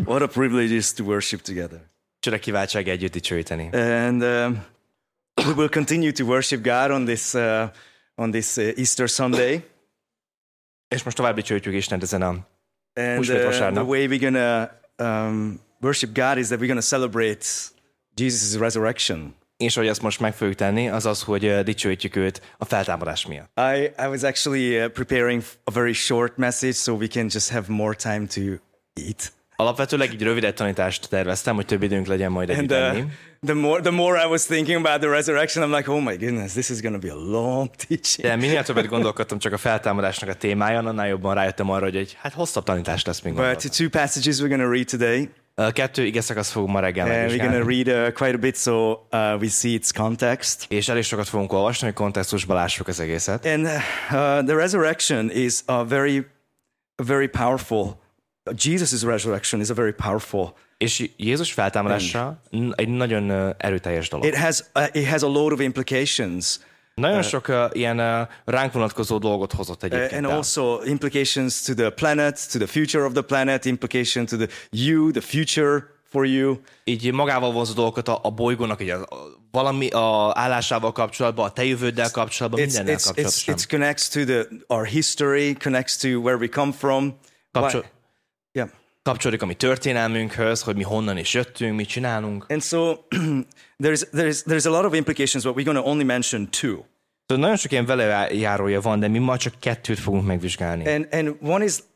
What a privilege it is to worship together. Csoda kiváltság együtt dicsőíteni. And we will continue to worship God on this Easter Sunday. És most tovább dicsőítjük Istent ezen a And húsvét the vasárnap. way we're gonna worship God is that we're gonna celebrate Jesus' resurrection. És ahogy ezt most meg fogjuk tenni, az az, hogy dicsőítjük őt a feltámadás miatt. I was actually preparing a very short message so we can just have more time to eat. Alapvetőleg így rövid tanítást terveztem, hogy több időnk legyen majd együtt enni. The more I was thinking about the resurrection, I'm like, oh my goodness, this is going to be a long teaching. De minél többet gondolkodtam csak a feltámadásnak a témáján, annál jobban rájöttem arra, hogy egy hosszabb tanítás lesz még. But two passages we're going to read today. 2 igeszakasz fogunk ma reggel And we're going to megvizsgálni. read quite a bit so we see its context. És elég sokat fogunk olvasni, hogy kontextusba lássuk az egészet. And the resurrection is a very powerful. Jesus' resurrection is a very powerful. És Jézus feltámadása egy nagyon erőteljes dolog. It has a load of implications. Nagyon sok ilyen ránk vonatkozó dolgot hozott egyébként. And el. also implications to the planet, to the future of the planet, implication to the future for you. Így magával vonzó dolgokat a bolygónak, így valami a állásával kapcsolatban, a te jövőddel kapcsolatban, mindennel kapcsolatban. It connects to our history, connects to where we come from. Yeah. Kapcsolódik a mi történelmünkhez, hogy mi honnan is jöttünk, mit csinálunk. And so there's a lot of implications, but we're going to only mention 2. So nagyon sok ilyen velejárója van, de mi ma csak 2 fogunk megvizsgálni. And one is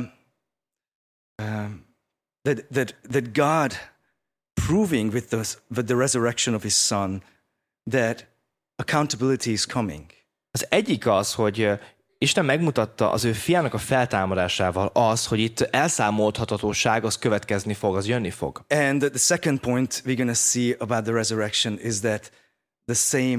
that God proving with the resurrection of His Son that accountability is coming. Az egyik az, hogy Isten megmutatta az ő fiának a feltámadásával az, hogy itt elszámolthatatóság az következni fog, az jönni fog. And the second point we're going to see about the resurrection is that the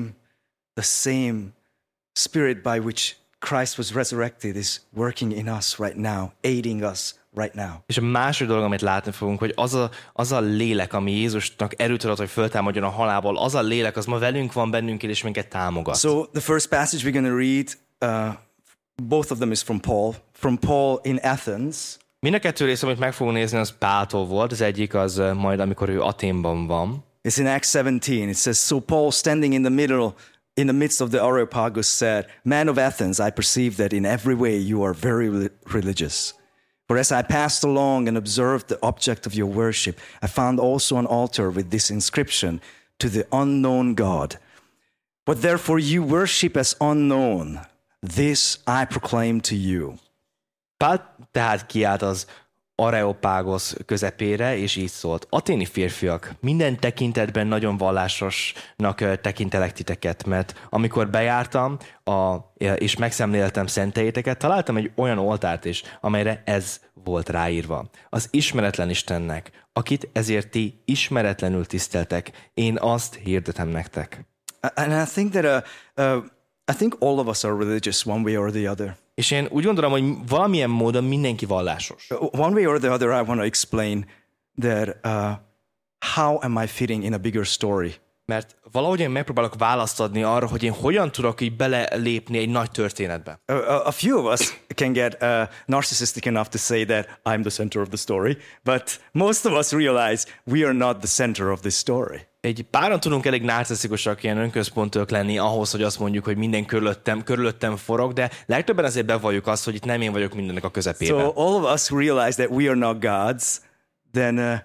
same spirit by which Christ was resurrected is working in us right now, aiding us right now. És a második dolog, amit látni fogunk, hogy az a lélek, ami Jézusnak erőt adott, hogy föltámadjon a halálból, az a lélek, az ma velünk van, bennünk és minket támogat. So the first passage we're going to read, both of them is from Paul in Athens. Mind a 2 rész, amit meg fogunk nézni, az Páltól volt. Az egyik az majd, amikor ő Athénban van. It's in Acts 17. It says, so Paul standing in the midst of the Areopagus said, man of Athens, I perceive that in every way you are very religious. For as I passed along and observed the object of your worship, I found also an altar with this inscription, to the unknown God. What therefore you worship as unknown, this I proclaim to you. Pál tehát kiállt az Areopágosz közepére, és így szólt. Aténi férfiak, minden tekintetben nagyon vallásosnak tekintelek titeket, mert amikor bejártam és megszemléltem szenteiteket, találtam egy olyan oltárt is, amelyre ez volt ráírva. Az ismeretlen Istennek, akit ezért ti ismeretlenül tiszteltek, én azt hirdetem nektek. And I think that I think all of us are religious one way or the other. És én úgy gondolom, hogy valamilyen módon mindenki vallásos. One way or the other, I want to explain that how am I fitting in a bigger story? Mert valahogy én megpróbálok választ adni arra, hogy én hogyan tudok így belelépni egy nagy történetbe. A few of us can get narcissistic enough to say that I'm the center of the story, but most of us realize we are not the center of this story. Egy páran tudunk elég narcisztikusak, ilyen önközpontúak lenni ahhoz, hogy azt mondjuk, hogy minden körülöttem forog, de legtöbben azért bevalljuk azt, hogy itt nem én vagyok mindennek a közepében. So all of us realize that we are not gods, then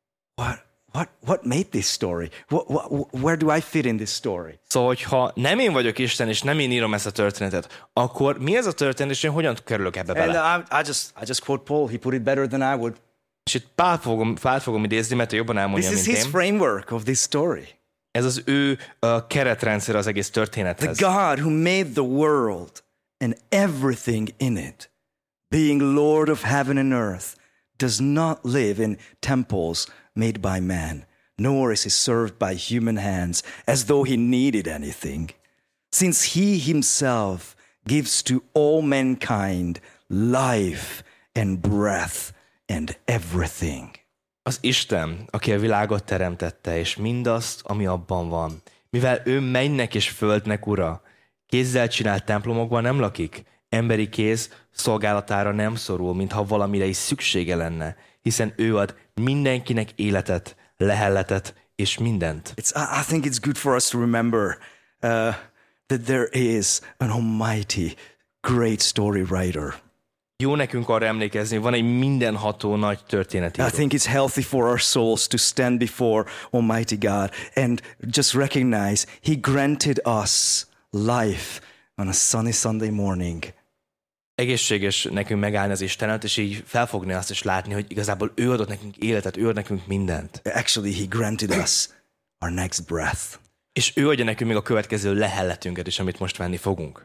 what made this story? Where do I fit in this story? Szóval, hogyha nem én vagyok Isten, és nem én írom ezt a történetet, akkor mi ez a történet, és én hogyan kerülök ebbe bele? And I just quote Paul. He put it better than I would. És itt Pált fogom idézni, mert ő jobban elmondja, This is mint his én. framework of this story. Ez az ő keretrendszer az egész történethez. The God who made the world and everything in it, being Lord of heaven and earth, does not live in temples made by man, nor is he served by human hands as though he needed anything, since he himself gives to all mankind life and breath and everything. Az Isten, aki a világot teremtette, és mindazt, ami abban van. Mivel ő mennynek és földnek ura, kézzel csinált templomokban nem lakik, emberi kéz szolgálatára nem szorul, mintha valamire is szüksége lenne, hiszen ő ad mindenkinek életet, lehelletet és mindent. I think it's good for us to remember that there is an almighty, great story writer. Jó nekünk arra emlékezni, van egy mindenható nagy történetíró. I think it's healthy for our souls to stand before Almighty God and just recognize He granted us life on a sunny Sunday morning. Egészséges nekünk megállni az Istenet, és így felfogni azt, és látni, hogy igazából ő adott nekünk életet, ő ad nekünk mindent. Actually, He granted us our next breath. És ő adja nekünk még a következő lehelletünket is, amit most venni fogunk.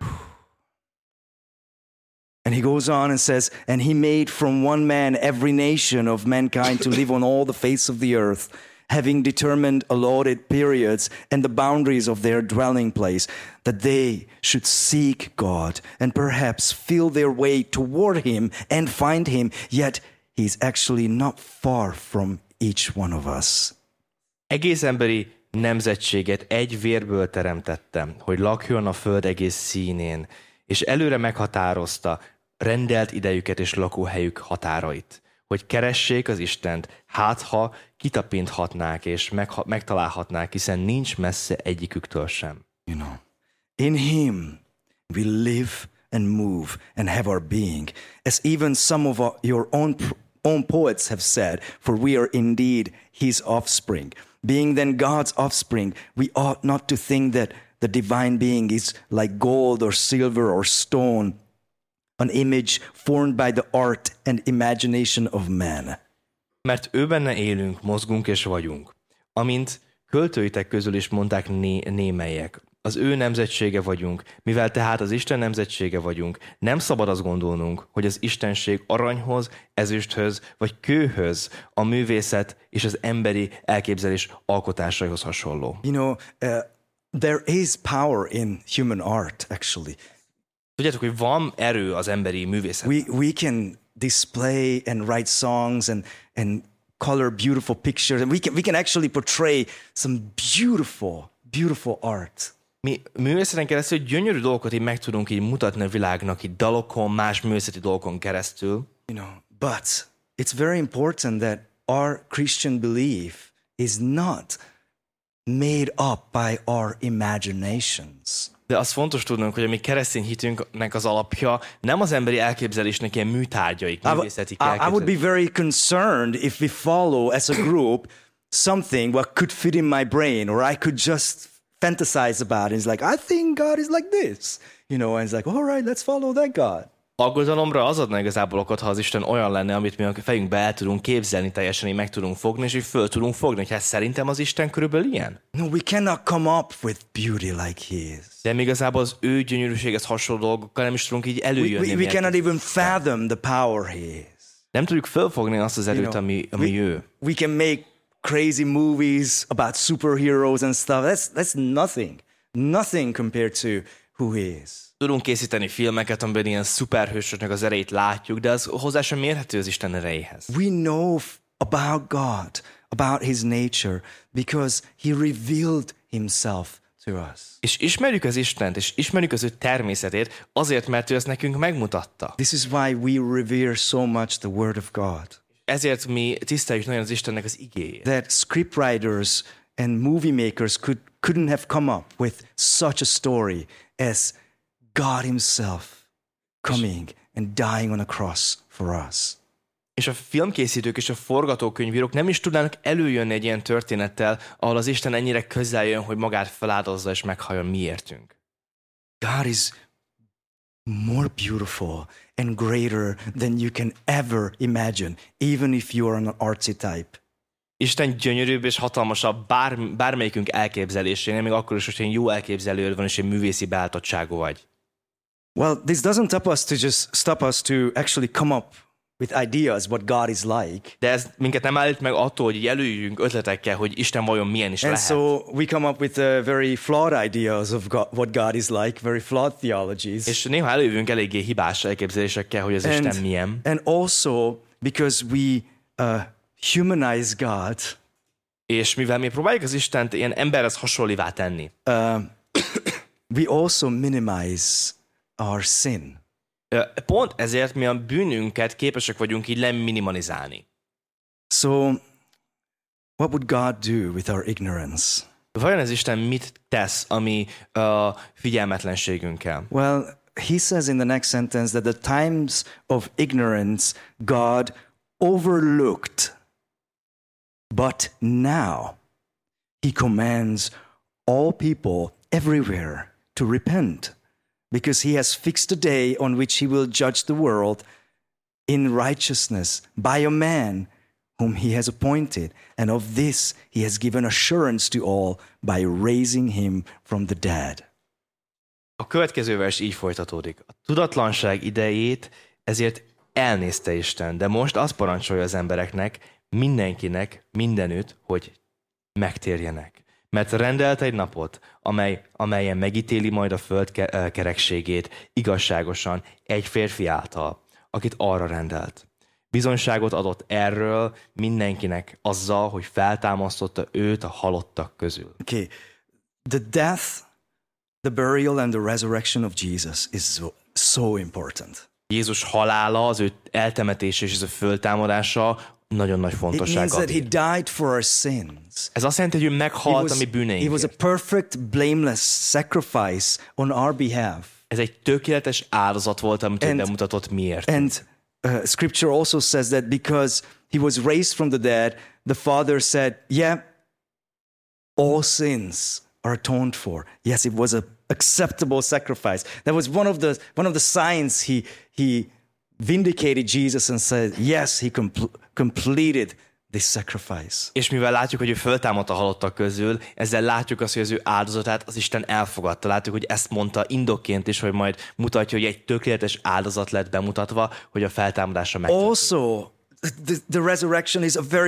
And he goes on and says, and He made from one man every nation of mankind to live on all the face of the earth, having determined allotted periods and the boundaries of their dwelling place, that they should seek God and perhaps feel their way toward Him and find Him, yet He's actually not far from each one of us. Egész emberi nemzetséget egy vérből teremtettem, hogy lakjon a föld egész színén, és előre meghatározta, rendelt idejüket és lakóhelyük határait, hogy keressék az Istent, hát ha kitapinthatnák és megtalálhatnák, hiszen nincs messze egyiküktől sem. You know, in Him we live and move and have our being, as even some of your own poets have said, for we are indeed His offspring. Being then God's offspring, we ought not to think that the divine being is like gold or silver or stone, an image formed by the art and imagination of man. Mert ő benne élünk, mozgunk és vagyunk. Amint költőitek közül is mondták némelyek, az ő nemzetsége vagyunk, mivel tehát az Isten nemzetsége vagyunk, nem szabad azt gondolnunk, hogy az istenség aranyhoz, ezüsthöz vagy kőhöz, a művészet és az emberi elképzelés alkotásaihoz hasonló. You know, there is power in human art, actually. Tudjátok, hogy van erő az emberi művészetben. We can display and write songs and color beautiful pictures, and we can actually portray some beautiful art. Mi művészeten keresztül gyönyörű dolgokat így meg tudunk így mutatni a világnak, így dalokon, más művészeti dolgokon keresztül. You know, but it's very important that our Christian belief is not made up by our imaginations. De az fontos tudnunk, hogy a mi keresztény hitünknek az alapja nem az emberi elképzelésnek ilyen műtárgyaik, művészeti I would be very concerned if we follow as a group something what could fit in my brain, or I could just fantasize about it. It's like, I think God is like this, you know, and it's like, all right, let's follow that God. Aggodalomra az adna igazából okot, ha az Isten olyan lenne, amit mi a fejünkbe el tudunk képzelni, teljesen így meg tudunk fogni, és így föl tudunk fogni, hogy hát szerintem az Isten körülbelül ilyen. No, we cannot come up with beauty like He is. De még igazából az ő gyönyörűséghez hasonló dolgokkal nem is tudunk így előjönni. We cannot even fathom the power He is. Nem tudjuk fölfogni azt az erőt, ami ő. We can make crazy movies about superheroes and stuff. That's nothing compared to who He is. Tudunk készíteni filmeket, amiben ilyen szuperhősöknek az erejét látjuk, de az hozzá sem mérhető az Isten erejéhez. We know about God, about His nature, because He revealed Himself to us. És ismerjük az Istent, és ismerjük az ő természetét, azért, mert ő ezt nekünk megmutatta. This is why we revere so much the Word of God. Ezért mi tiszteljük nagyon az Istennek az igéjét. That scriptwriters and movie makers couldn't have come up with such a story as God Himself coming and dying on a cross for us. És a filmkészítők és a forgatókönyvírók nem is tudnának előjönni egy ilyen történettel, ahol az Isten ennyire közel jön, hogy magát feláldozza és meghalljon miértünk. God is more beautiful and greater than you can ever imagine, even if you are an artsy type. Isten gyönyörűbb és hatalmasabb bármelyikünk elképzelésénél, még akkor is, hogy egy jó elképzelőd van, és egy művészi beálltottságú vagy. Well, this doesn't stop us to actually come up with ideas what God is like. De ez minket nem állít meg attól, hogy jelöljünk ötletekkel, hogy Isten vajon milyen is And lehet. so we come up with very flawed ideas of what God is like, very flawed theologies. És néha előjövünk eléggé hibás elképzelésekkel, hogy az Isten milyen. And also because we humanize God. És mivel mi próbáljuk az Istent ilyen emberhez hasonlívá tenni. We also minimize our sin. Pont ezért mi a bűnünket képesek vagyunk így leminimalizálni. So, what would God do with our ignorance? Vajon az Isten mit tesz a mi figyelmetlenségünkkel? Well, he says in the next sentence that the times of ignorance God overlooked, but now he commands all people everywhere to repent, because he has fixed a day on which he will judge the world in righteousness by a man whom he has appointed, and of this he has given assurance to all by raising him from the dead. A következő vers így folytatódik. A tudatlanság idejét ezért elnézte Isten, de most azt parancsolja az embereknek, mindenkinek, mindenütt, hogy megtérjenek. Mert rendelt egy napot, amelyen megítéli majd a föld kerekségét igazságosan egy férfi által, akit arra rendelt. Bizonyságot adott erről mindenkinek azzal, hogy feltámasztotta őt a halottak közül. Okay, the death, the burial and the resurrection of Jesus is so important. Jézus halála, az ő eltemetése és az ő föltámadása nagyon nagy It means fontosságot that he bír. died for our sins. Ez azt jelenti, hogy ő meghalt a mi He was a bűneinkért. perfect, blameless sacrifice on our behalf. Ez egy tökéletes áldozat volt, amit ő And- bemutatott miért. And Scripture also says that because he was raised from the dead, the Father said, yeah, all sins are atoned for. Yes, it was an acceptable sacrifice. That was one of the signs he vindicated Jesus and said, yes, he completed this sacrifice. És mivel látjuk, hogy ő föltámadt a halottak közül, ezzel látjuk azt, hogy az ő áldozatát az Isten elfogadta. Látjuk, hogy ezt mondta indokként is, hogy majd mutatja, hogy egy tökéletes áldozat lett bemutatva, hogy a feltámadásra megtörtént. Also, the resurrection is a very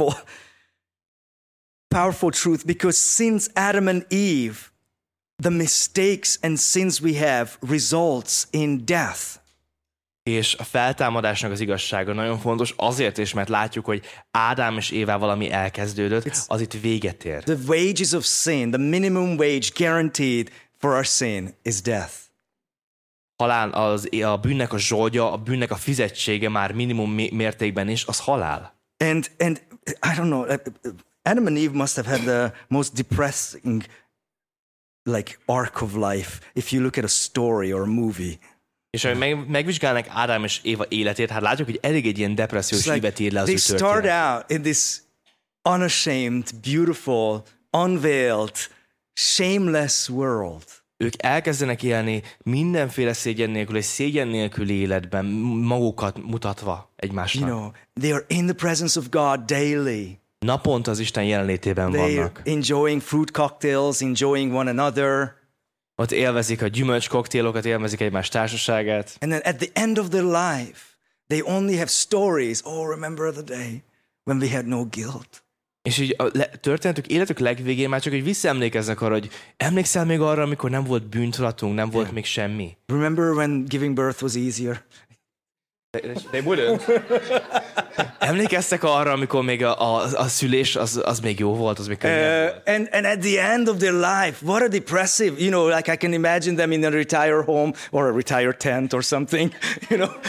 powerful truth, because since Adam and Eve, the mistakes and sins we have results in death. És a feltámadásnak az igazsága nagyon fontos azért is, mert látjuk, hogy Ádám és Évával, ami elkezdődött, az itt véget ér. The wages of sin, the minimum wage guaranteed for our sin is death. Halál, a bűnnek a zsoldja, a bűnnek a fizetsége már minimum mértékben is, az halál. And I don't know, Adam and Eve must have had the most depressing arc of life if you look at a story or a movie. És ha megvizsgálnak Ádám és Éva életét, hát látjuk, hogy elég egy ilyen depressziós ívet ír le az ő they start történet. out in this unashamed, beautiful, unveiled, shameless world. Ők elkezdenek élni mindenféle szégyen nélkül, és szégyen nélküli életben magukat mutatva egymásnak. You know, they are in the presence of God daily. Naponta az Isten jelenlétében They're vannak. enjoying fruit cocktails, enjoying one another. Ott élvezik a gyümölcs koktélokat, élvezik egymás társaságát. And then at the end of their life, they only have stories. Oh, remember the day when we had no guilt. És így a történetük, életük legvégén már csak hogy visszaemlékeznek arra, hogy emlékszel még arra, amikor nem volt bűntudatunk, nem volt még semmi. Remember when giving birth was easier? They wouldn't. Emlékeztek arra, amikor még a szülés az még jó volt, az még könnyebb volt. And at the end of their life, what a depressive, you know, like I can imagine them in a retire home or a retire tent or something, you know.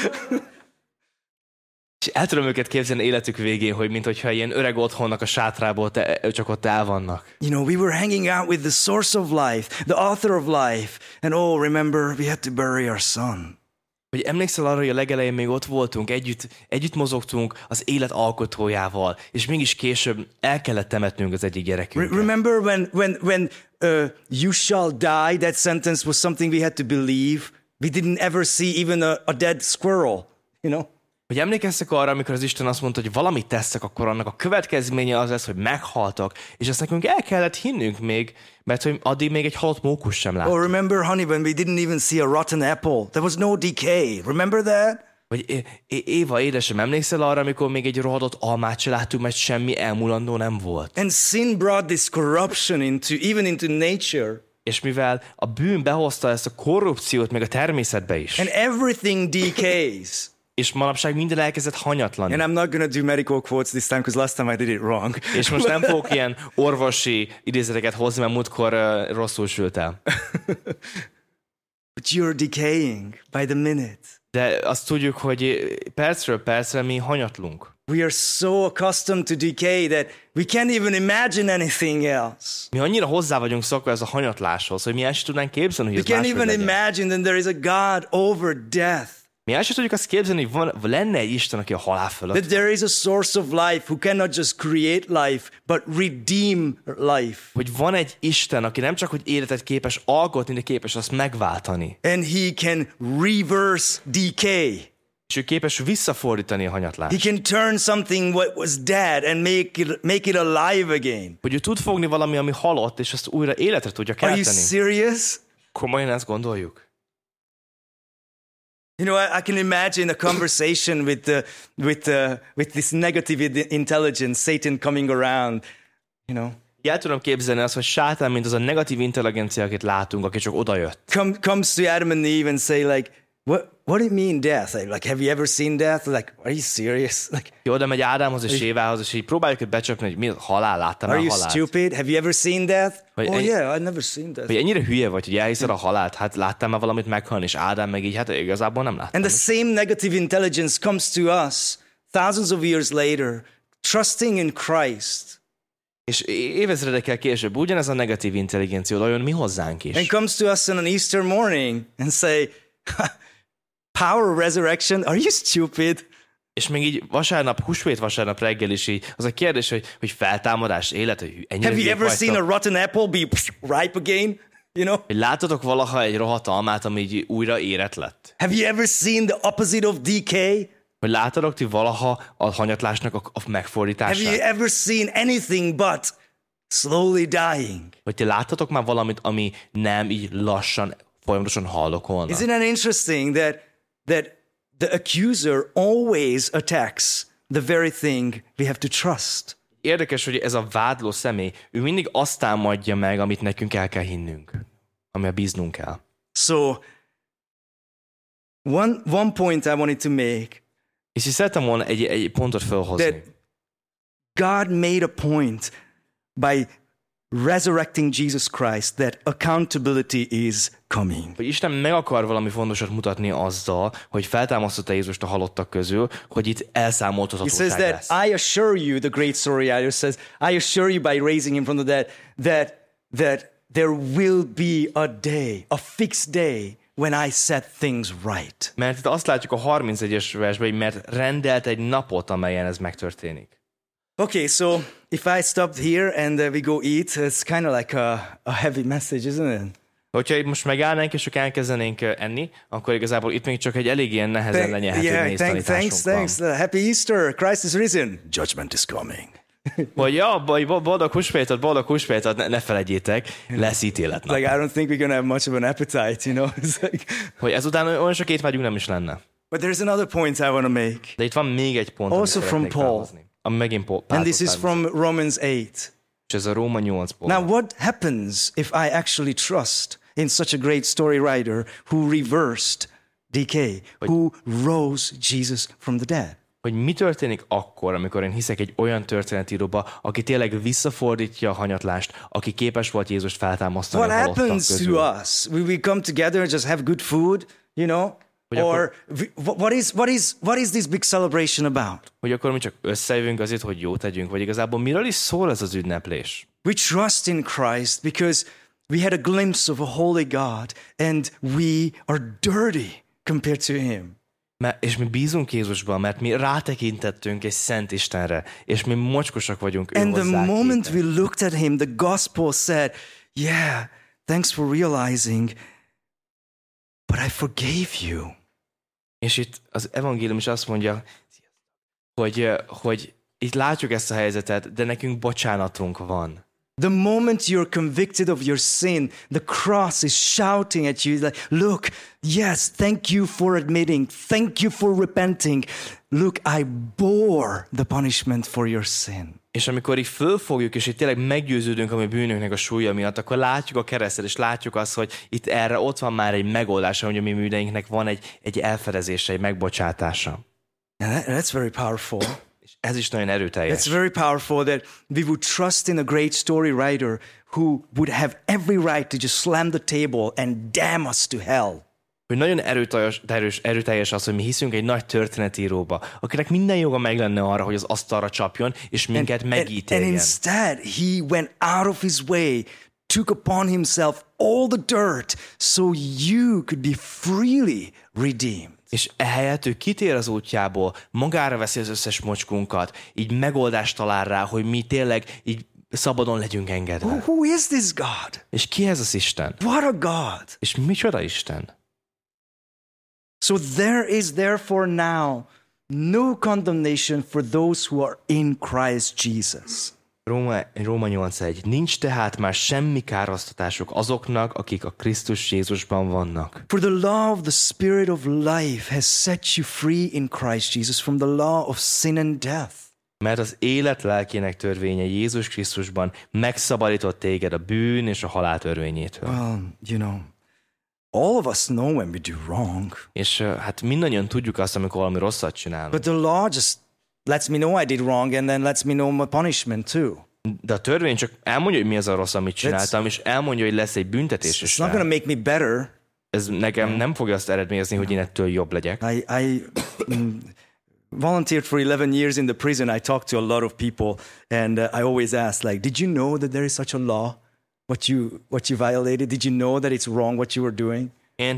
És el tudom őket képzelni életük végén, hogy minthogyha ilyen öreg otthonnak a sátrából csak ott el vannak. You know, we were hanging out with the source of life, the author of life, and oh, remember, we had to bury our son. Hogy emlékszel arra, hogy a legelején még ott voltunk, együtt mozogtunk az élet alkotójával, és mégis később el kellett temetnünk az egyik gyerekünket. Remember when you shall die, that sentence was something we had to believe. We didn't ever see even a dead squirrel, you know? Hogy emlékeztek arra, amikor az Isten azt mondta, hogy valamit tesztek, akkor annak a következménye az lesz, hogy meghaltak, és ezt nekünk el kellett hinnünk még, mert hogy addig még egy halott mókus sem láttunk. Oh, remember, honey, when we didn't even see a rotten apple. There was no decay. Remember that? Vagy Éva, édesem, emlékszel arra, amikor még egy rohadott almát se láttunk, mert semmi elmulandó nem volt. And sin brought this corruption even into nature. És mivel a bűn behozta ezt a korrupciót még a természetbe is, And everything decays. és manapság minden elkezdett hanyatlani. And I'm not going to do medical quotes this time because last time I did it wrong. És most nem fogok ilyen orvosi idézeteket hozni, mert múltkor rosszul sült el. But you're decaying by the minute. De azt tudjuk, hogy percről percre mi hanyatlunk. we are so accustomed to decay that we can't even imagine anything else. Mi annyira hozzá vagyunk szokva ez a hanyatláshoz, hogy mi el sem tudnánk képzelni, hogy We ez can't máshogy even legyen. imagine that there is a God over death. Mi el sem tudjuk azt képzelni, hogy lenne egy Isten, aki a halál fölött That there is a source of life who cannot just create life, but redeem life. hogy van egy Isten, aki nem csak hogy életet képes alkotni, de képes azt megváltani. And he can reverse decay. És ő képes visszafordítani a He hanyatlást. can turn something what was dead and make it alive again. Hogy ő tud fogni valami, ami halott, és azt újra életre tudja Are you kelteni. serious? Komolyan ezt gondoljuk? You know, I can imagine a conversation with this negative intelligence, Satan coming around, you know. El tudom képzelni azt, hogy sátán, mint az a negatív intelligencia, akit látunk, aki csak odajött. Comes to Adam and Eve and say like, what do you mean death? Like, have you ever seen death? Like, are you serious? Like, Ki oda megy Ádámhoz és Évához, és így próbáljuk őt becsapni, hogy mi a halál, láttam are el you halált. stupid? Have you ever seen death? Vagy Oh egy- yeah, I've never seen death. Hogy ennyire hülye vagy, hogy elhiszed a halált, hát láttál már valamit meghalni, és Ádám meg így, hát igazából nem láttam. And the same negative intelligence comes to us thousands of years later, trusting in Christ. És évezredekkel később ugyanez a negatív intelligencia olyan mi hozzánk is. And comes to us on an Easter morning and say, power of resurrection, are you stupid? És még így vasárnap, húsvét vasárnap reggel is így, az a kérdés, hogy feltámadás, élet, hogy ennyire Have you hülyék ever seen a vagytok. rotten apple be ripe again? You know? Hogy láttatok valaha egy rohadt almát, ami így újra érett lett? Have you ever seen the opposite of decay? Hogy láttatok ti valaha a hanyatlásnak a Have you megfordítását? ever seen anything but slowly dying? Hogy ti láttatok már valamit, ami nem így lassan, folyamatosan haldokolna? Isn't that interesting that the accuser always attacks the very thing we have to trust? Érdekes, hogy ez a vádló személy, ő mindig azt támadja meg, amit nekünk el kell hinnünk, amivel bíznunk kell. So one point I wanted to make, És így szerettem volna egy pontot felhozni. that God made a point by resurrecting Jesus Christ that accountability is coming. Hogy Isten meg akar valami fontosat mutatni azzal, hogy feltámasztotta Jézust a halottak közül, hogy itt He says elszámoltathatóság that lesz. I assure you, the great story writer says, I assure you by raising him from the dead, that there will be a day, a fixed day, when I set things right. Mert itt azt látjuk a 31-es versben, hogy mert rendelt egy napot, amelyen ez megtörténik. Okay, so if I stopped here and we go eat, it's kind of like a heavy message, isn't it? Hogyha itt most megállnánk, és csak elkezdenénk enni, akkor igazából itt még csak egy elég ilyen nehezen lenyelhető nehéz tanításunk thanks. van. Happy Easter, Christ is risen. Judgment is coming. Hogy ja, boldog húsvétot, ne felejtjétek, lesz ítéletnap. Like, I don't think we're going to have much of an appetite, you know? It's like, Hogy ezután olyan sok étvágyunk nem is lenne. but there's another point I want to make. De itt van még egy pont, Also amit from szeretnék Paul. felhozni. Ami megint Paul. And this is from Romans 8. És ez a Róma 8-ból. Now, what happens if I actually trust in such a great story writer who reversed decay, who rose Jesus from the dead? Hogy mi történik akkor, amikor én hiszek egy olyan történetíróba, aki tényleg visszafordítja a hanyatlást, aki képes volt Jézust feltámasztani What a halottak happens közül. to us? Will we come together and just have good food, you know? Or what is this big celebration about? Hogy akkor mi csak összejövünk azért, hogy jót tegyünk, vagy igazából miről is szól ez az ünneplés? We trust in Christ because we had a glimpse of a holy God and we are dirty compared to him. És mi bízunk Jézusban, mert mi rátekintettünk egy szent Istenre, és mi mocskosak vagyunk ő And the hozzá moment képest. we looked at him, the gospel said, yeah, thanks for realizing, but I forgave you. És itt az evangélium is azt mondja, hogy itt látjuk ezt a helyzetet, de nekünk bocsánatunk van. The moment you're convicted of your sin, the cross is shouting at you like, look, yes, thank you for admitting, thank you for repenting. Look, I bore the punishment for your sin. És amikor így fölfogjuk, és itt tényleg meggyőződünk a mi bűnöknek a súlya miatt, akkor látjuk a keresztet, és látjuk azt, hogy itt erre ott van már egy megoldása, hogy a mi bűneinknek van egy elfedezése, egy megbocsátása. And that's very powerful. És ez is nagyon erőteljes. It's very powerful that we would trust in a great story writer who would have every right to just slam the table and damn us to hell. hogy nagyon erőteljes az, hogy mi hiszünk egy nagy történetíróba, akinek minden joga meg lenne arra, hogy az asztalra csapjon, és minket And megítéljen. instead, he went out of his way, took upon himself all the dirt, so you could be freely redeemed. És ehelyett ő kitér az útjából, magára veszi az összes mocskunkat, így megoldást talál rá, hogy mi tényleg így szabadon legyünk engedve. Who is this God? És ki ez az Isten? What a God! És micsoda Isten? So there is therefore now no condemnation for those who are in Christ Jesus. Róma 8.1. Nincs tehát már semmi károsztatásuk azoknak, akik a Krisztus Jézusban vannak. For the law of the Spirit of life has set you free in Christ Jesus from the law of sin and death. Mert az élet lelkének törvénye Jézus Krisztusban megszabadított téged a bűn és a halál törvényétől. Well, all of us know when we do wrong. És hát mindannyian tudjuk azt, amikor valami rosszat csinálunk. But the law just lets me know I did wrong and then lets me know my punishment too. De a törvény csak elmondja, hogy mi az a rossz, amit csináltam, és elmondja, hogy lesz egy büntetés is It's not rá. going to make me better. Ez nekem nem fogja azt eredményezni, hogy én ettől jobb legyek. I volunteered for 11 years in the prison. I talked to a lot of people and I always ask like, did you know that there is such a law? What you violated? Did you know that it's wrong what you were doing? Én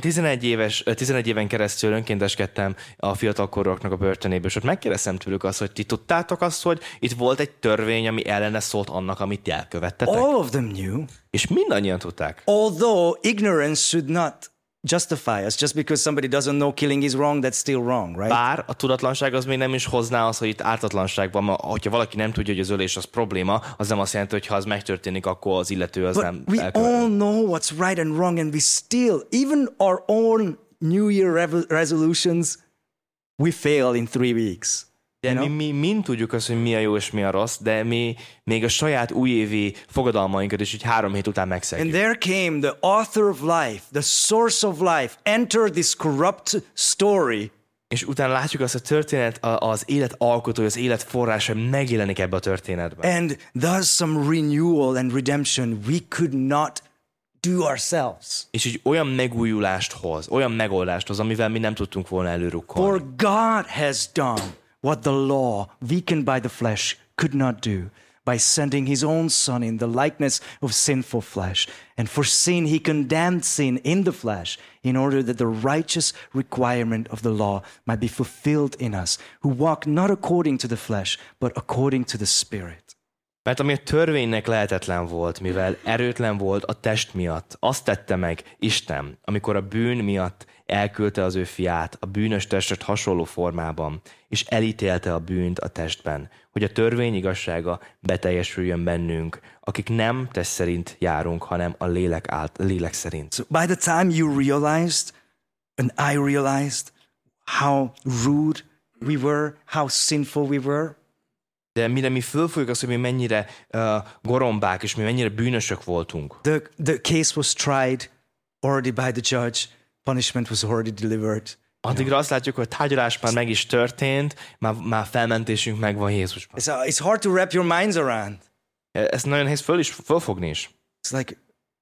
11 éven keresztül önkénteskedtem a fiatalkorúaknak a börtönéből, és ott megkérdeztem tőlük azt, hogy ti tudtátok azt, hogy itt volt egy törvény, ami ellene szólt annak, amit ti elkövettetek? All of them knew. És mindannyian tudták. Although ignorance should not justify us. Just because somebody doesn't know killing is wrong, that's still wrong, right? Bár a tudatlanság az még nem is hozná az, hogy itt ártatlanság van, hogyha valaki nem tudja, hogy az ölés az probléma, az nem azt jelenti, hogy ha az megtörténik, akkor az illető az But nem we all know what's right and wrong, and we still, even our own New Year resolutions, we fail in 3 weeks. De mi mind tudjuk azt, hogy mi a jó és mi a rossz, de mi még a saját újévi fogadalmainkat is így 3 hét után And megszegjük. there came the author of life, the source of life, entered this corrupt story. És utána látjuk azt, a történet, az élet alkotója, az élet forrása megjelenik ebbe a történetbe. And thus some renewal and redemption we could not do ourselves. És így olyan megújulást hoz, olyan megoldást hoz, amivel mi nem tudtunk volna előrukkolni. For God has done what the law, weakened by the flesh, could not do, by sending his own Son in the likeness of sinful flesh. And for sin, he condemned sin in the flesh, in order that the righteous requirement of the law might be fulfilled in us, who walk not according to the flesh, but according to the Spirit. Mert ami a törvénynek lehetetlen volt, mivel erőtlen volt a test miatt, azt tette meg Isten, amikor a bűn miatt elküldte az ő fiát a bűnös testet hasonló formában, és elítélte a bűnt a testben, hogy a törvény igazsága beteljesüljön bennünk, akik nem test szerint járunk, hanem a lélek szerint. So by the time you realized, and I realized, how rude we were, how sinful we were, De mire mi fölfogjuk azt, hogy mi mennyire gorombák, és mi mennyire bűnösök voltunk. the case was tried already by the judge, punishment was already delivered. Addigra azt látjuk, hogy tárgyalás már meg is történt, már felmentésünk megvan Jézusban. It's hard to wrap your minds around. Ezt nagyon nehéz fölfogni is. It's like,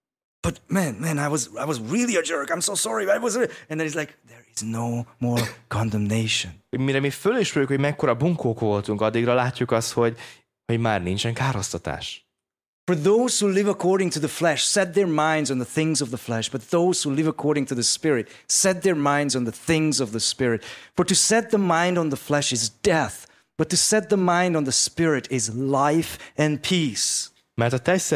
but man, I was really a jerk. I'm so sorry. And then it's like, there is no more condemnation. Mire mi fölismerjük, hogy mekkora bunkók voltunk, addigra látjuk azt, hogy már nincsen károsztatás. For those who live according to the flesh set their minds on the things of the flesh, but those who live according to the Spirit set their minds on the things of the Spirit. For to set the mind on the flesh is death, but to set the mind on the Spirit is life and peace. Mert a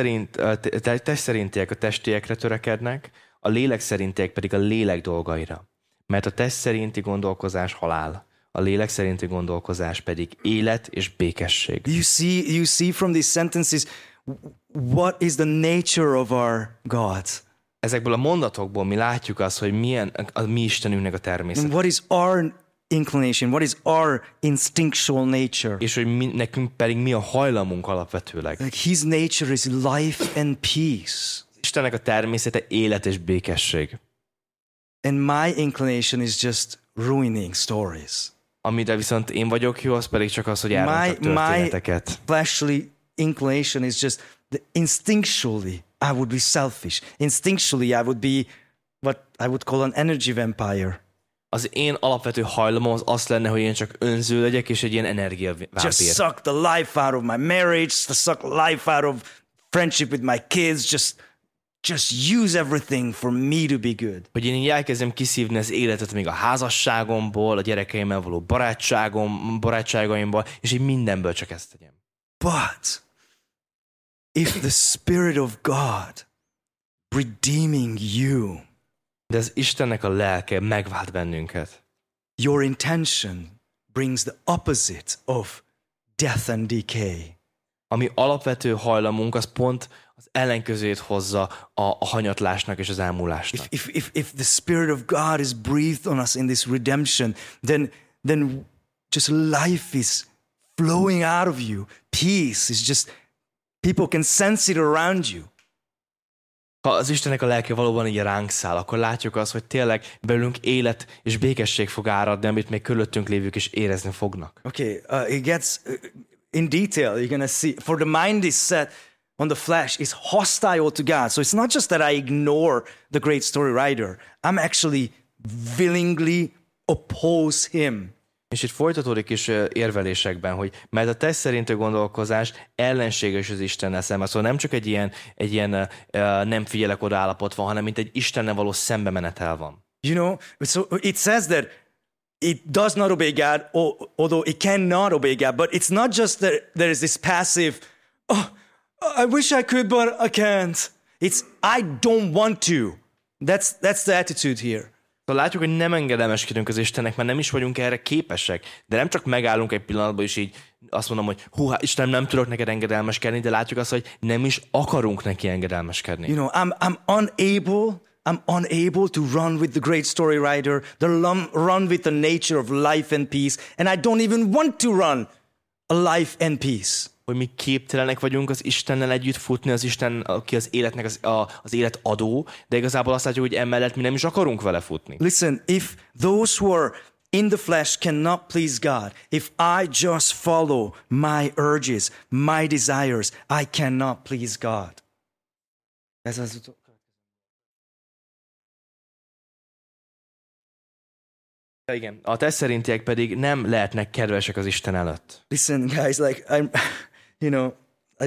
test szerintiek a testiekre törekednek, a lélek szerintiek pedig a lélek dolgaira. Mert a test szerinti gondolkozás halál, a lélek szerinti gondolkozás pedig élet és békesség. You see from these sentences what is the nature of our God. Ezekből a mondatokból mi látjuk azt, hogy milyen a mi Istenünknek a természet. And what is our inclination, what is our instinctual nature. És hogy nekünk pedig mi a hajlamunk alapvetőleg. Like his nature is life and peace. Istennek a természete élet és békesség. And my inclination is just ruining stories. Amire viszont én vagyok jó, az pedig csak az, hogy elrontok történeteket. My fleshly inclination is just instinctually I would be selfish. Instinctually I would be what I would call an energy vampire. Az én alapvető hajlamom az azt lenne, hogy én csak önző legyek, és egy ilyen Just energiavámpír. suck the life out of my marriage, to suck life out of friendship with my kids, just use everything for me to be good. Hogy én így elkezdem kiszívni az életet még a házasságomból, a gyerekeimmel való barátságaimból, és így mindenből csak ezt tegyem. But if the Spirit of God redeeming you, De az Istennek a lelke megvált bennünket. your intention brings the opposite of death and decay. Ami alapvető hajlamunk, az pont az ellenkezőjét hozza a hanyatlásnak és az elmúlásnak. If the Spirit of God is breathed on us in this redemption, then just life is flowing out of you. Peace is just, people can sense it around you. Ha az Istennek a lelke valóban így ránk száll, akkor látjuk azt, hogy tényleg belőlünk élet és békesség fog áradni, amit még körülöttünk lévők is érezni fognak. Okay, it gets in detail. You're gonna see. For the mind is set on the flesh, is hostile to God. So it's not just that I ignore the great story writer. I'm actually willingly oppose him. És itt folytatódik is érvelésekben, hogy mert a test szerinti gondolkozás ellenséges az Istennel szemben. Szóval nem csak egy ilyen nem figyelek oda állapot van, hanem mint egy Istennel való szembemenetel van. You know, so it says that it does not obey God, although it cannot obey God. But it's not just that there is this passive, oh, I wish I could, but I can't. It's, I don't want to. That's the attitude here. Szóval látjuk, hogy nem engedelmeskedünk az Istennek, mert nem is vagyunk erre képesek. De nem csak megállunk egy pillanatban, és így azt mondom, hogy húha, Istenem, nem tudok neked engedelmeskedni, de látjuk azt, hogy nem is akarunk neki engedelmeskedni. You know, I'm unable to run with the great story writer, run with the nature of life and peace, and I don't even want to run a life and peace. Hogy mi képtelenek vagyunk az Istennel együtt futni, az Isten, aki az életnek az élet adó, de igazából azt látjuk, hogy emellett mi nem is akarunk vele futni. Listen, if those who are in the flesh cannot please God, if I just follow my urges, my desires, I cannot please God. Ez az Igen. A test szerintiek pedig nem lehetnek kedvesek az Isten előtt. Listen, guys, like I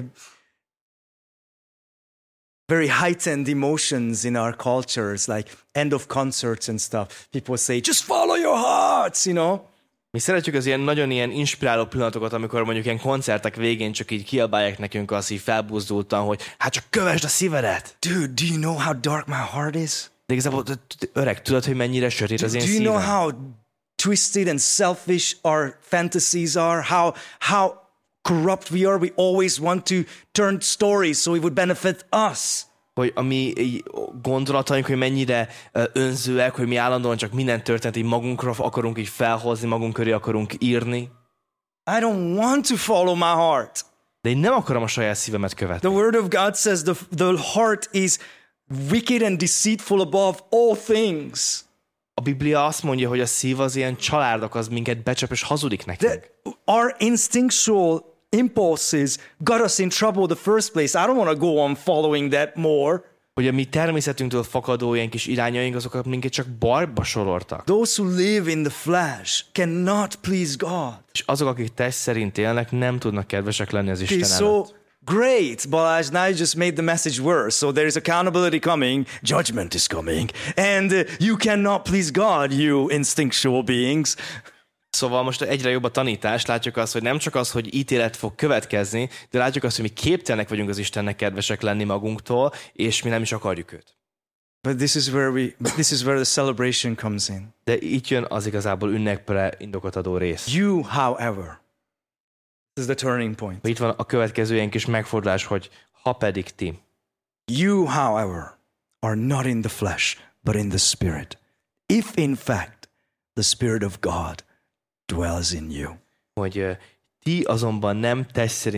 very heightened emotions in our cultures, like end of concerts and stuff. People say, just follow your hearts, you know. Mi szeretjük az ilyen nagyon ilyen inspiráló pillanatokat, amikor mondjuk ilyen koncertek végén csak így kiabálják nekünk azt így felbuzdultan, hogy hát csak kövesd a szívedet. Dude, do you know how dark my heart is? De igazából, öreg, tudod, hogy mennyire sötét az én Do you szívem? know how twisted and selfish our fantasies are? How corrupt we are? We always want to turn stories so it would benefit us. Hogy a mi gondolataink, hogy mennyire önzőek, hogy mi állandóan csak minden történet így magunkra akarunk így felhozni, magunk köré akarunk írni. I don't want to follow my heart. De én nem akarom a saját szívemet követni. The word of God says the heart is wicked and deceitful above all things. A Biblia azt mondja, hogy a szív az ilyen családok, az minket becsap és hazudik nekünk. Our instinctual impulses got us in trouble in the first place. I don't want to go on following that more. Hogy a mi természetünktől fakadó ilyen kis irányaink, azokat minket csak bajba soroltak. Those who live in the flesh cannot please God. És azok, akik test szerint élnek, nem tudnak kedvesek lenni az Isten So előtt. great, Balázs, now you just made the message worse. So there is accountability coming, judgment is coming, and you cannot please God, you instinctual beings. Szóval most egyre jobb a tanítás, látjuk azt, hogy nem csak az, hogy ítélet fog következni, de látjuk azt, hogy mi képtelenek vagyunk az Istennek kedvesek lenni magunktól, és mi nem is akarjuk őt. But this is where the celebration comes in. De itt jön az igazából ünnepre indokot adó rész. You, however, this is the turning point. Itt van a következő ilyen kis megfordulás, hogy ha pedig ti. You, however, are not in the flesh, but in the Spirit. If in fact the Spirit of God dwells in you. Hogy ti azonban nem test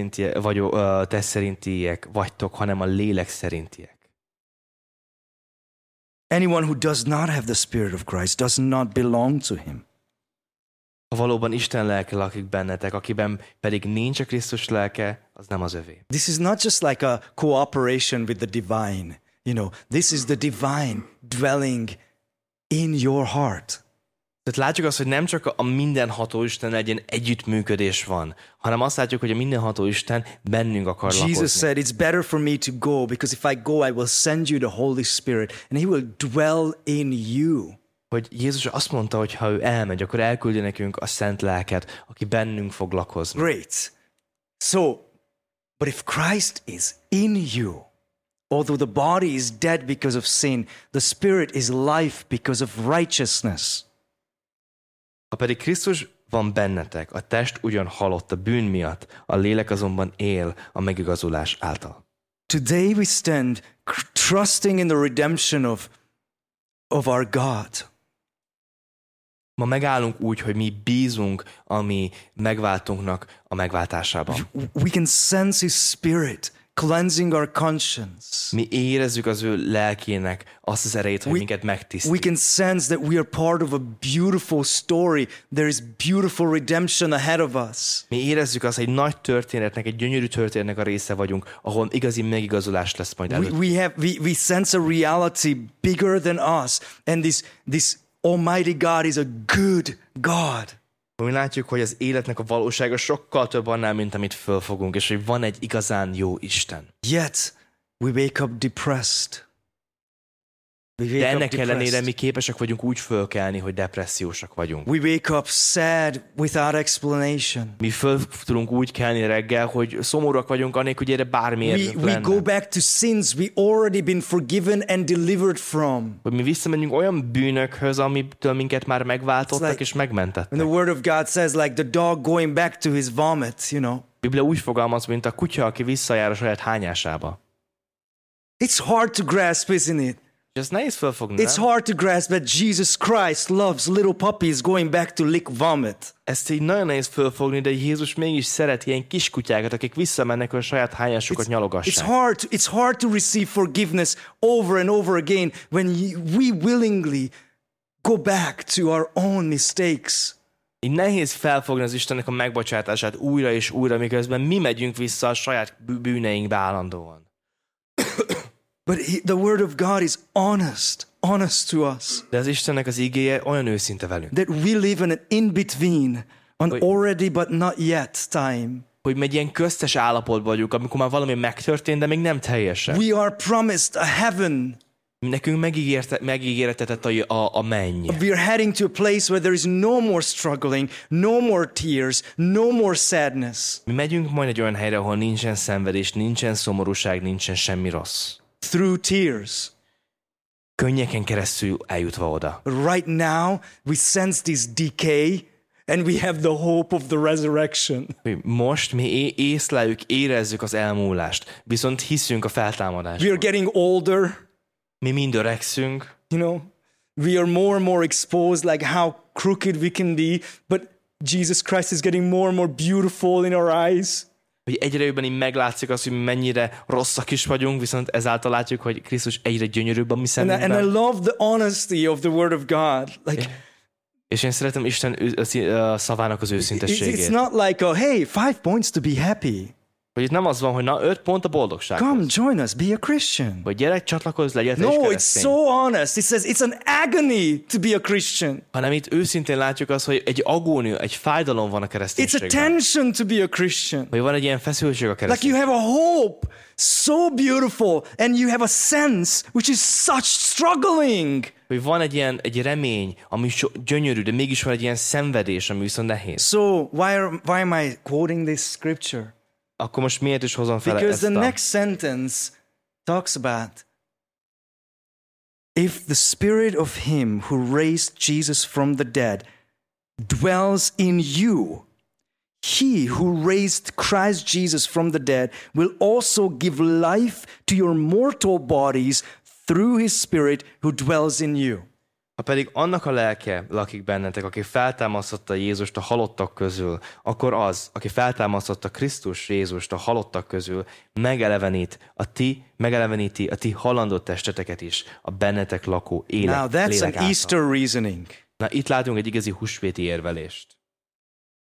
szerintiek vagytok, hanem a lélek szerintiek. Anyone who does not have the Spirit of Christ does not belong to him. Ha valóban Isten lelke lakik bennetek, akiben pedig nincs a Krisztus lelke, az nem az övé. This is not just like a cooperation with the divine. this is the divine dwelling in your heart. Tehát látjuk azt, hogy nem csak a mindenható Isten legyen együttműködés van, hanem azt látjuk, hogy a mindenható Isten bennünk akar Jesus lakozni. said, it's better for me to go, because if I go, I will send you the Holy Spirit, and He will dwell in you. Hogy Jézus azt mondta, hogy ha ő elmegy, akkor elküldi nekünk a Szent Lelket, aki bennünk fog lakozni. Great. So, but if Christ is in you, although the body is dead because of sin, the Spirit is life because of righteousness. Ha pedig Krisztus van bennetek, a test ugyan halott a bűn miatt, a lélek azonban él a megigazulás által. Today we stand trusting in the redemption of our God. Ma megállunk úgy, hogy mi bízunk a mi megváltunknak a megváltásában. We can sense His Spirit cleansing our conscience. Mi érezzük az ő lelkének azt az erejét, hogy minket megtisztít. We can sense that we are part of a beautiful story. There is beautiful redemption ahead of us. Mi érezzük azt, hogy egy nagy történetnek, egy gyönyörű történetnek a része vagyunk, ahol igazi megigazulás lesz majd előtt. We sense a reality bigger than us, and this Almighty God is a good God. Mi látjuk, hogy az életnek a valósága sokkal több annál, mint amit fölfogunk, és hogy van egy igazán jó Isten. Yet we wake up depressed. De ennek ellenére mi képesek vagyunk úgy fölkelni, hogy depressziósak vagyunk. We wake up sad without explanation. Mi föl tudunk úgy kelni reggel, hogy szomorúak vagyunk, anélkül, hogy erre bármi érvünk lenne. We go back to sins we already been forgiven and delivered from. Hogy mi visszamegyünk olyan bűnökhöz, amitől minket már megváltottak és megmentettek. And the word of God says like the dog going back to his vomit, Biblia úgy fogalmaz, mint a kutya, aki visszajár a saját hányásába. It's hard to grasp, isn't it? És ezt nehéz fölfogni, It's hard to grasp that Jesus Christ loves little puppies going back to lick vomit. Ezt így nagyon nehéz fölfogni, de Jézus mégis szeret ilyen kiskutyákat, akik visszamennek, hogy a saját hányásukat nyalogassák. It's hard to receive forgiveness over and over again when we willingly go back to our own mistakes. Így nehéz felfogni az Istennek a megbocsátását újra és újra, miközben mi megyünk vissza a saját bűneinkbe állandóan. But the word of God is honest to us. De az Istennek az igéje olyan őszinte velünk. That we live in an in-between, an already but not yet time. Hogy egy ilyen köztes állapotban vagyunk, amikor már valami megtörtént, de még nem teljesen. We are promised a heaven. Nekünk megígéretett a menny. We are heading to a place where there is no more struggling, no more tears, no more sadness. Mi megyünk majd egy olyan helyre, ahol nincsen szenvedés, nincsen szomorúság, nincsen semmi rossz. Through tears. Könnyeken keresztül eljutva oda. Right now, we sense this decay, and we have the hope of the resurrection. Most mi érezzük az elmúlást, viszont hiszünk a feltámadásban. We are getting older. Mi mind öregszünk. We are more and more exposed, like how crooked we can be, but Jesus Christ is getting more and more beautiful in our eyes. Hogy egyre jobban így meglátszik azt, hogy mennyire rosszak is vagyunk, viszont ezáltal látjuk, hogy Krisztus egyre gyönyörűbb a mi szemünkben. And I love the honesty of the word of God. És én szeretem Isten szavának az őszintességét. It's not like hey, 5 points to be happy. Hogy itt nem az van, hogy 5 pont a boldogsághoz. Come join us, be a Christian. Hogy gyerek, csatlakozz, legyél te is keresztény. keresztény. No, it's so honest. It says it's an agony to be a Christian. Hanem itt őszintén látjuk azt, hogy egy agónia, egy fájdalom van a kereszténységben. It's a tension to be a Christian. Hogy van egy ilyen feszültség a kereszténységben. Like you have a hope so beautiful and you have a sense which is such struggling. Hogy van egy remény, ami gyönyörű, de mégis van egy ilyen szenvedés, ami viszont nehéz. So why am I quoting this scripture? Akkor most miért is hozom fel Because ezt the next sentence talks about if the spirit of him who raised Jesus from the dead dwells in you, he who raised Christ Jesus from the dead will also give life to your mortal bodies through his spirit who dwells in you. Ha pedig annak a lelke lakik bennetek, aki feltámasztotta Jézust a halottak közül, akkor az, aki feltámasztotta Krisztus Jézust a halottak közül, megeleveníti a ti halandó testeteket is, a bennetek lakó Now that's lélek an által. Easter reasoning. Na, itt látunk egy igazi húsvéti érvelést.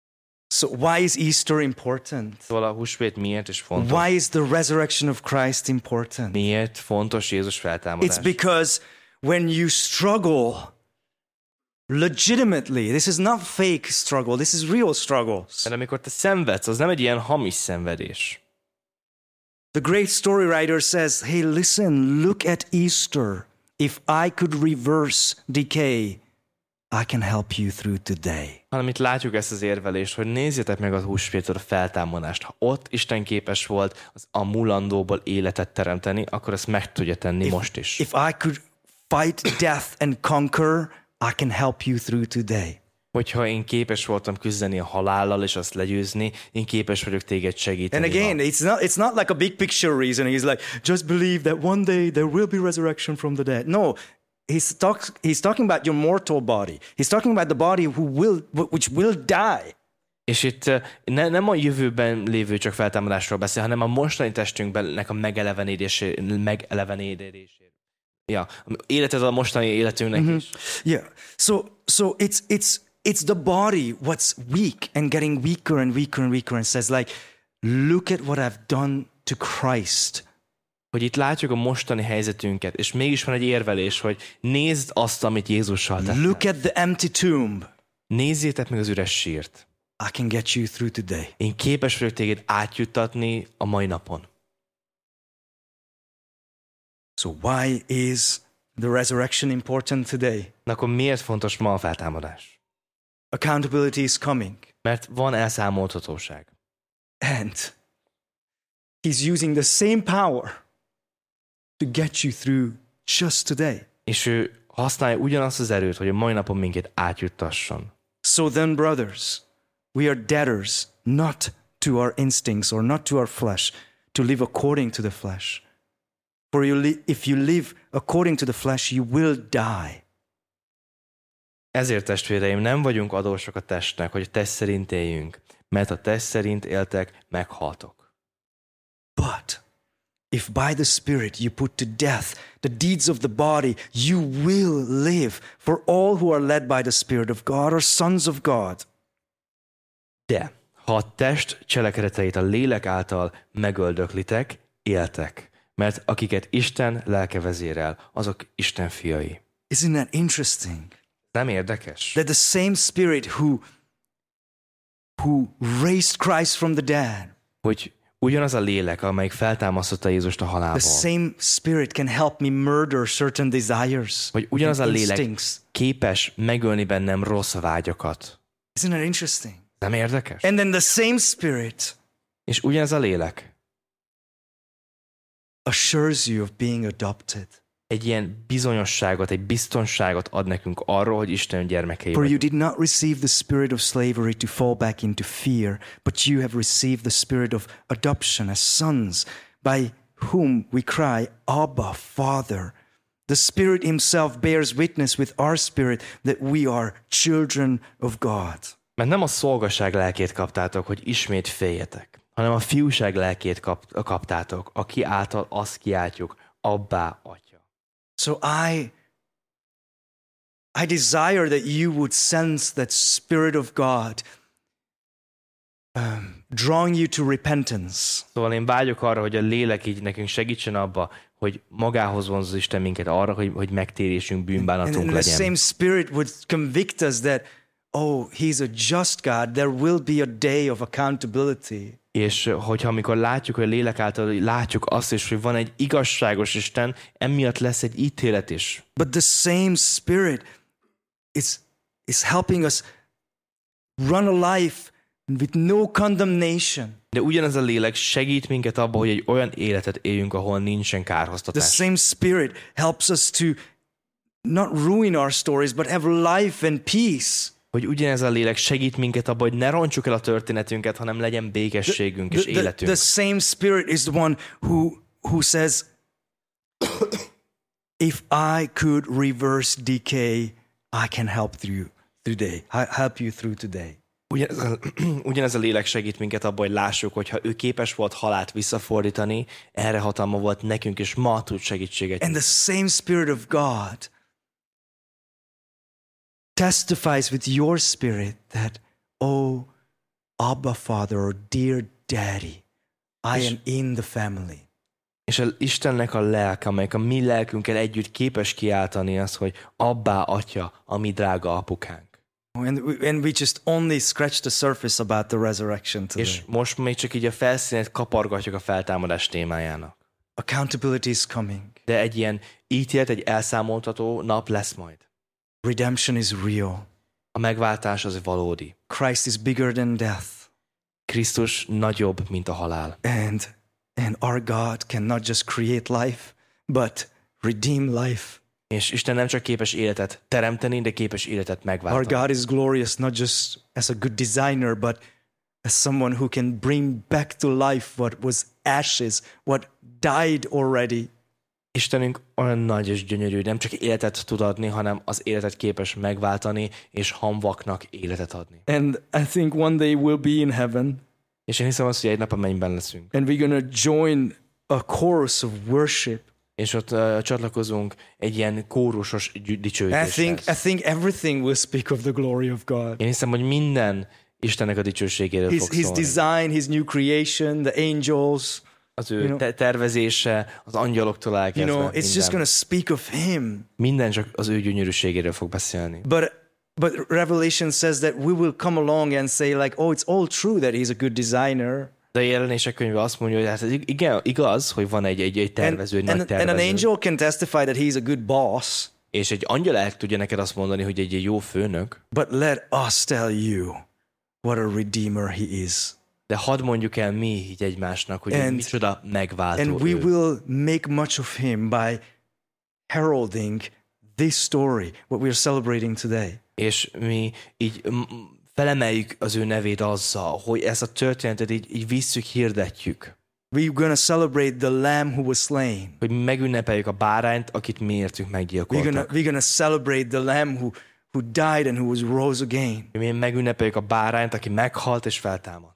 So why is Easter important? Szóval a húsvét miért is fontos? Why is the resurrection of Christ important? Miért fontos Jézus feltámadás? It's because when you struggle legitimately, this is not fake struggle, this is real struggles. Mert amikor te szenvedsz, az nem egy ilyen hamis szenvedés. The great story writer says, hey, listen, look at Easter. If I could reverse decay, I can help you through today. Hanem itt látjuk ezt az érvelést, hogy nézzétek meg az húsvétot, a feltámadást. Ha ott Isten képes volt a mulandóból életet teremteni, akkor ezt meg tudja tenni most is. If I could fight death and conquer, I can help you through today. Hogyha én képes voltam küzdeni a halállal és azt legyőzni, én képes vagyok téged segíteni. And again, it's not like a big picture reason. He's like, just believe that one day there will be resurrection from the dead. No, he's talking about your mortal body. He's talking about the body which will die. És itt nem a jövőben lévő csak feltámadásról beszél, hanem a mostani testünknek a megelevenedéséről. Ja, életed a mostani életünknek is. Yeah. So it's the body what's weak and getting weaker and weaker and weaker, and says like, look at what I've done to Christ. Hogy itt látjuk a mostani helyzetünket, és mégis van egy érvelés, hogy nézd azt, amit Jézussal tettem. Look at the empty tomb. Nézzétek meg az üres sírt. I can get you through today. Én képes vagyok téged átjuttatni a mai napon. So why is the resurrection important today? Na akkor miért fontos ma a feltámadás? Accountability is coming. Mert van elszámoltatóság. And he's using the same power to get you through just today. És ő használja ugyanazt az erőt, hogy a mai napon minket átjuttasson. So then, brothers, we are debtors not to our instincts or not to our flesh to live according to the flesh. For if you live according to the flesh, you will die. Ezért, testvéreim, nem vagyunk adósok a testnek, hogy a test szerint éljünk, mert a test szerint éltek, meghaltok. But if by the Spirit you put to death the deeds of the body, you will live. For all who are led by the Spirit of God are sons of God. De ha a test cselekedeteit a lélek által megöldöklitek, éltek. Mert akiket Isten lelke vezérel, azok Isten fiai. Isn't that interesting? Nem érdekes? That the same Spirit who raised Christ from the dead, hogy ugyanaz a lélek, amelyik feltámasztotta Jézust a halálból. The same Spirit can help me murder certain desires. Hogy ugyanaz a lélek képes megölni bennem rossz vágyakat. Isn't that interesting? Nem érdekes? And then the same Spirit és ugyanaz a lélek assures you of being adopted. Egy ilyen bizonyosságot, egy biztonságot ad nekünk arról, hogy Isten gyermekei For you vagyunk. did not receive the spirit of slavery to fall back into fear, but you have received the spirit of adoption as sons, by whom we cry, Abba, Father. The Spirit himself bears witness with our spirit that we are children of God. Mert nem a szolgaság lelkét kaptátok, hogy ismét féljetek, hanem a fiúság lelkét kaptátok, aki által azt kiáltjuk, Abbá, Atya. So I desire that you would sense that Spirit of God drawing you to repentance. Szóval én vágyok arra, hogy a lélek így nekünk segítsen abba, hogy magához vonz az Isten minket arra, hogy megtérésünk, bűnbánatunk and legyen. the same Spirit would convict us that, oh, He's a just God, there will be a day of accountability. És hogyha amikor látjuk, hogy a lélek által látjuk azt is, hogy van egy igazságos Isten, emiatt lesz egy ítélet is. But the same Spirit is helping us run a life with no condemnation. De ugyanez a lélek segít minket abban, hogy egy olyan életet éljünk, ahol nincsen The kárhoztatás. same Spirit helps us to not ruin our stories, but have life and peace. Hogy ugyanez a lélek segít minket abban, hogy ne rontsuk el a történetünket, hanem legyen békességünk és életünk. The same Spirit is the one who says, if I could reverse decay, I can help you through today. Ugyanez a lélek segít minket abban, hogy lássuk, hogyha ő képes volt halált visszafordítani, erre hatalma volt nekünk, és ma tud segítséget. And the same Spirit of God testifies with your spirit that, oh, Abba Father or Dear Daddy. I am in the family. És Istennek a lelke, amelyik a mi lelkünkkel együtt képes kiáltani azt, hogy abbá, atya, a mi drága apukánk. And we just only scratch the surface about the resurrection today. És most még csak így a felszínet kapargatjuk a feltámadás témájának. Accountability is coming. De egy ilyen ítélet, egy elszámoltató nap lesz majd. Redemption is real. A megváltás az valódi. Christ is bigger than death. Krisztus nagyobb, mint a halál. And our God can not just create life, but redeem life. És Isten nem csak képes életet teremteni, de képes életet megváltani. Our God is glorious not just as a good designer, but as someone who can bring back to life what was ashes, what died already. Istenünk olyan nagy és gyönyörű, nem csak életet tud adni, hanem az életet képes megváltani, és hamvaknak életet adni. And I think one day we'll be in heaven. És én hiszem azt, hogy egy nap a mennyben leszünk. And we're going to join a chorus of worship. És ott csatlakozunk egy ilyen kórusos dicsőítéshez. I think everything will speak of the glory of God. Én hiszem, hogy minden Istennek a dicsőségéről fog His szólni. design, his new creation, the angels. Az ő tervezése, az angyaloktól elkezdve, it's just going to speak of him. minden csak az ő gyönyörűségéről fog beszélni. But Revelation says that we will come along and say like, oh, it's all true that he's a good designer. De a Jelenések könyve azt mondja, hogy hát igen, igaz, hogy van egy tervező, egy nagy tervező. And an angel can testify that he's a good boss. És egy angyal el tudja neked azt mondani, hogy egy jó főnök. But let us tell you what a redeemer he is. De hadd mondjuk el mi így egymásnak, hogy micsoda megváltó And we will make much of him by heralding this story, what we are celebrating today. És mi így felemeljük az ő nevét azzal, hogy ezt a történetet így visszük, hirdetjük. We're going to celebrate the lamb who was slain. Hogy megünnepeljük a bárányt, akit mi értünk meggyilkoltak. We're going to celebrate the lamb who died and who was rose again. Mi megünnepeljük a bárányt, aki meghalt és feltámadt.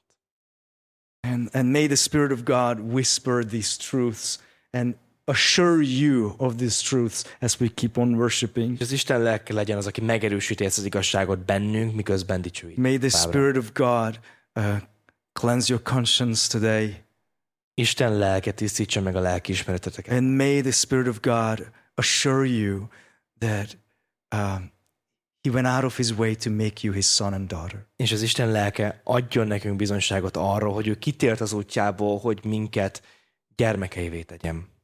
And may the Spirit of God whisper these truths and assure you of these truths as we keep on worshiping. És az Isten lelke legyen az, aki megerősíti ezt az igazságot bennünk, miközben dicsőít. May the Spirit of God cleanse your conscience today. Isten lelke tisztítsa meg a lelkiismereteteket. And may the Spirit of God assure you that He went out of His way to make you His son and daughter. És az Isten lelke adjon nekünk bizonyságot arról, hogy ő kitért az útjából, hogy minket gyermekeivé tegyem.